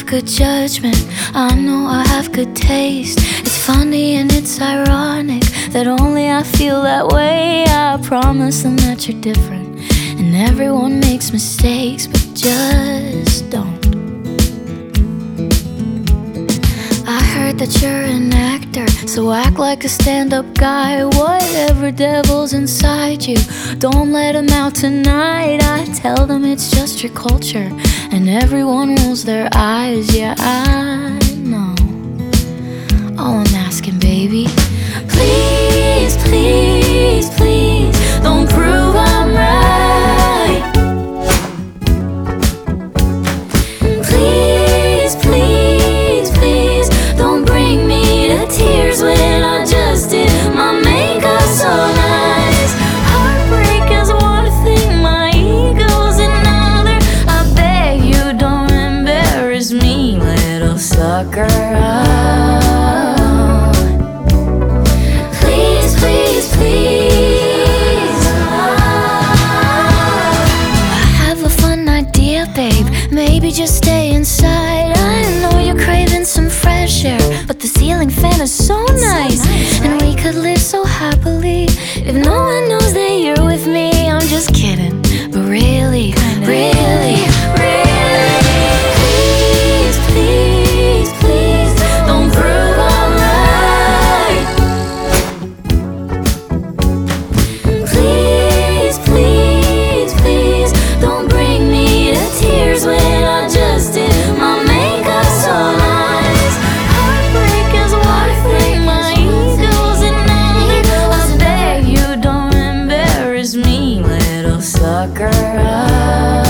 good judgment, I know I have good taste. It's funny and it's ironic that only I feel that way. I promise them that you're different, and everyone makes mistakes, but just don't. I heard that you're an actor, so act like a stand-up guy. Whatever devil's inside you, don't let him out tonight. I tell them it's just your culture, and everyone rolls their eyes. Yeah, I know. All I'm asking, baby, please, please, please, don't prove I'm right. Please, please, please, don't bring me to tears when I just did my makeup so nice. Heartbreak is one thing, my ego's another. I beg you, don't embarrass me, little sucker. Please, please, please. I have a fun idea, babe. Maybe just stay inside. I know you're craving some fresh air, but the ceiling fan is so nice, and we could live so happily if no one knows that you're with me. I'm just kidding, but really, really, really, please, please, please, don't prove I'm right. Please, please, please, don't bring me to tears when I just did my makeup so nice. Heartbreak is one thing, my ego's another. I beg you, don't embarrass me, little sucker.